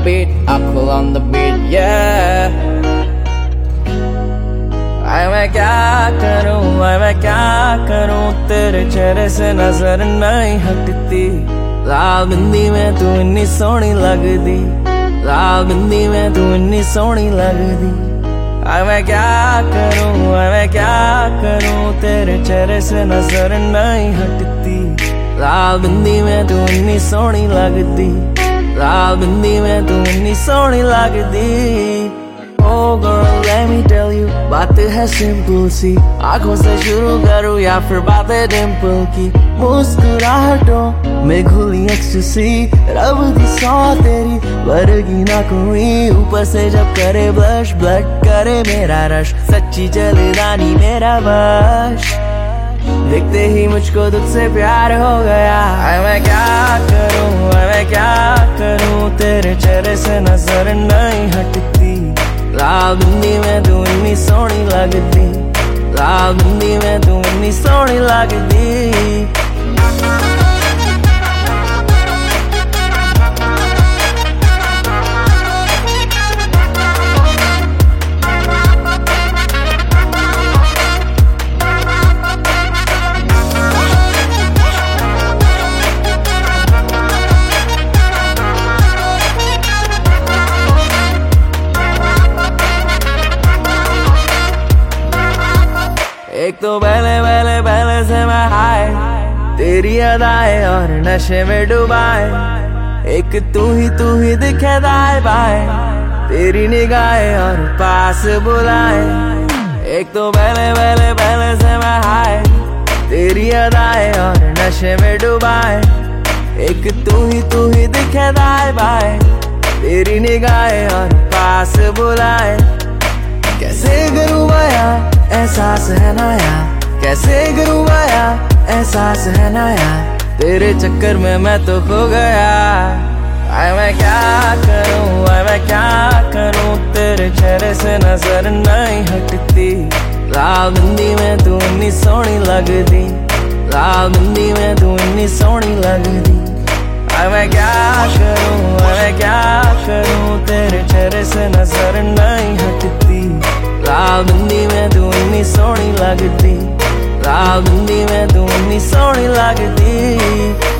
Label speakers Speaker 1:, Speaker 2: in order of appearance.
Speaker 1: beat, I pull on the beat, yeah. मैं क्या करूं तेरे चेहरे से नजर नहीं हटती। लाल बिंदी में तू इतनी सोहनी लगदी, लाल बिंदी में तू इतनी सोहनी लगदी। मैं क्या करूं तेरे चेहरे से नजर नहीं हटती। लाल बिंदी में तू इतनी सोहनी लगदी, लाल बिंदी में तू इतनी सोहनी लगदी। Oh girl, let me tell you, बात है सिंपल सी। आंखों से शुरू करूँ या फिर बातें डिम्पल की। मुस्कुराहटों में घुली एक्सटेसी, रब दी सौ तेरी वर्गी ना कोई। ऊपर से जब करे ब्लश, ब्लड करे मेरा रश। सच्ची जलदानी मेरा बश, देखते ही मुझको तुझसे प्यार हो गया। मैं क्या करूं तेरे चेहरे से नजर नहीं हटती। लाल बिंदी में तू इतनी सोहनी लगदी, लाल बिंदी में तू इतनी सोहनी लगदी। एक तो पहले से मैं हाय, तेरी अदाएं और नशे में डुबाए। एक तू ही दिखे दाएं बाएं, तेरी निगाहें और पास बुलाए। एक तो पहले से मैं हाय, तेरी अदाएं और नशे में डुबाए। एक तू ही दिखे दाएं बाएं, तेरी निगाहें और पास बुलाए। कैसे करूँ बया एहसास है नया, कैसे करूँ बया एहसास है नया। तेरे चक्कर में मैं तो खो गया। मैं क्या करूँ तेरे चेहरे से नजर नहीं हटती। लाल बिंदी में तू इतनी सोहनी लगदी, लाल बिंदी में तू इतनी सोहनी लगदी। मैं क्या करूँ तेरे चेहरे से नजर नहीं हटती। लाल बिंदी में तू इतनी सोहनी लगदी, लाल बिंदी में तू इतनी सोहनी लगदी।